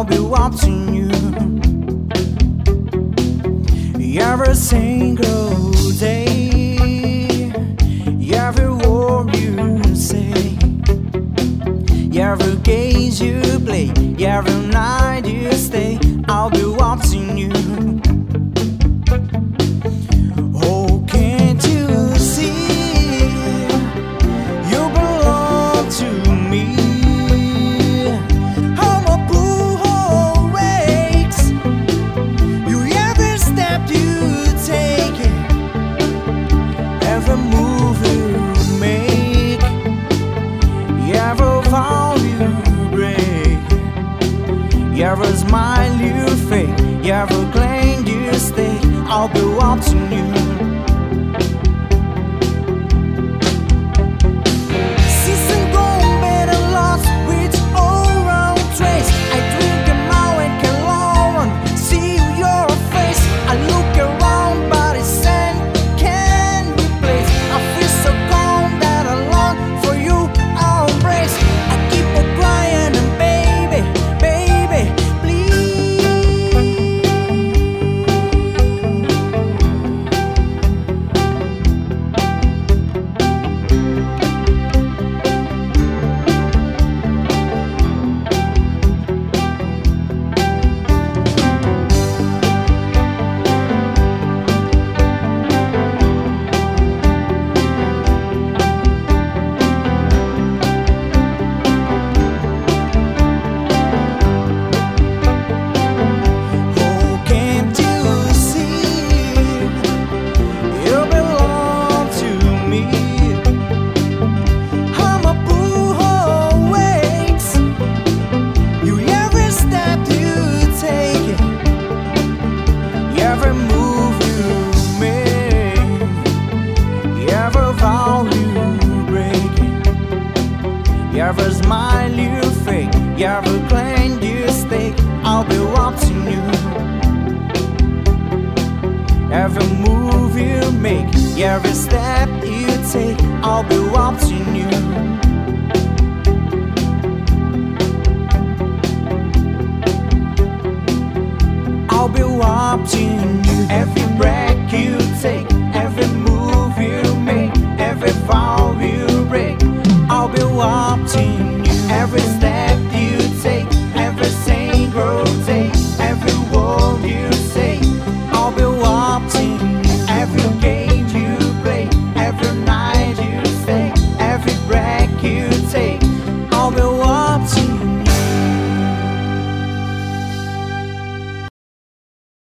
I'll be watching you every single day, every word you say, every gaze you play, every night you stay. I'll be watching you. Oh, can't you see you belong to me? I'm a fool who waits. You every step you take, every move you make, every vow you break, every smile you fake, every claim you stake. I'll be watching you. Season gone, better lost with all round trace. I drink them out and can long see your face. I look around, but it's sand can't replace. I feel so calm that I long for you. I'll embrace. I keep on crying and baby, baby, please. Oh, can't you see you belong to me? I'm a fool who waits. You every step you take, every move you make, every vow you break, every smile you fake, every claim you stake. I'll be watching you. Every move you make, every step you take. I'll be watching you. I'll be watching